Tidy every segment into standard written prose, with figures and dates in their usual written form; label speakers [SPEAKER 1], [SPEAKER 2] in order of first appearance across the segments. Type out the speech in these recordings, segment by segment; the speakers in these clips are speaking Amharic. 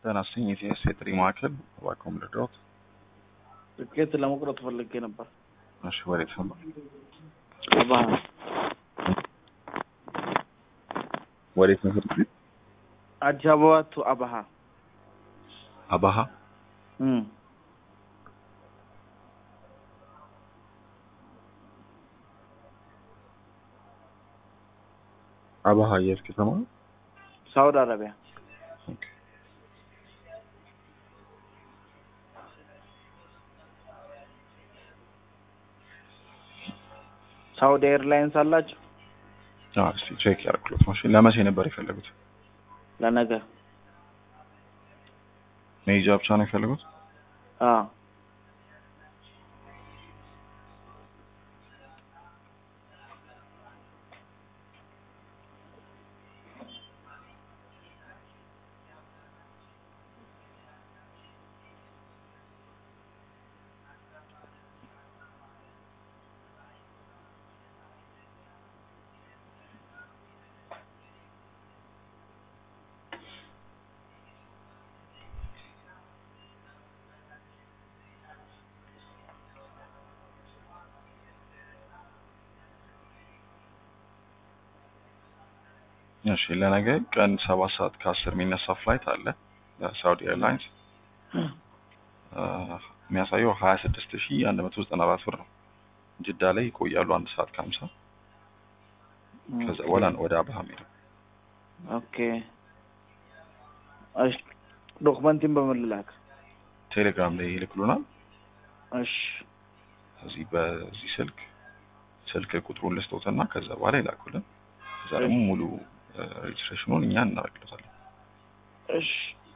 [SPEAKER 1] ተናስተኝ የሴትሪ ማዕከል ዋኮም ለድሮት
[SPEAKER 2] ትኬት ለመቁረጥ ፈልጌ ነበር።
[SPEAKER 1] እሺ ወዴት ነው?
[SPEAKER 2] አባሃ
[SPEAKER 1] ወዴት ነው ሄድኩት?
[SPEAKER 2] አዲስ አበባ ቱ አባሃ
[SPEAKER 1] አባሃ አባሃ የት ከተማ?
[SPEAKER 2] ሳውዲ አረቢያ።
[SPEAKER 1] ኦኬ
[SPEAKER 2] ሳውዲ ኤርላይንስ አላችሁ?
[SPEAKER 1] እስቲ ቼክ ያርኩት። ማሽን ለመቼ ነበር የፈለጉት?
[SPEAKER 2] ለነገ
[SPEAKER 1] ሜጃ ብቻ ነው የፈለጉት? እሺ ለነገ ቀን 7 ሰዓት ከ10 የሚነሳ ፍላይት አለ ለሳውዲ ኤርላይንስ የሚያሳየው 26194 ብር ነው። ጅዳ ላይ ይቆያሉ 1 ሰዓት ከ50 ከዛ ወደ አባሃ ሄደው።
[SPEAKER 2] ኦኬ እሺ ዶክመንቲን በመላክ
[SPEAKER 1] ቴሌግራም ላይ ይልኩልናል።
[SPEAKER 2] እሺ
[SPEAKER 1] በዚህ ስልክ ቁጥሩን ልስጦትና ከዛ በኋላ ይላኩልን። ከዛ ደግሞ ሙሉ ሬጅስትሬሽኑን እኛ እናደርግልታለን።
[SPEAKER 2] እሺ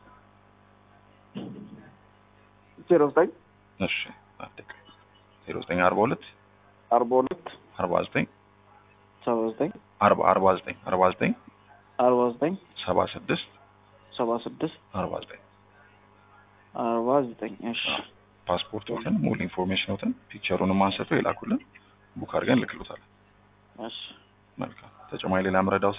[SPEAKER 2] 09
[SPEAKER 1] እሺ አደቀ 0942
[SPEAKER 2] 42
[SPEAKER 1] 49
[SPEAKER 2] 79
[SPEAKER 1] 49 49
[SPEAKER 2] 49
[SPEAKER 1] 76
[SPEAKER 2] 76
[SPEAKER 1] 49
[SPEAKER 2] 49 እሺ
[SPEAKER 1] ፓስፖርቱን ሙሉ ኢንፎርሜሽኑን ፒክቸሩንም አንስተው ይላኩልን። ቡክ አድርገን ልክሉታለን።
[SPEAKER 2] እሺ
[SPEAKER 1] መልካም ተጨማሪ ሌላ መረዳው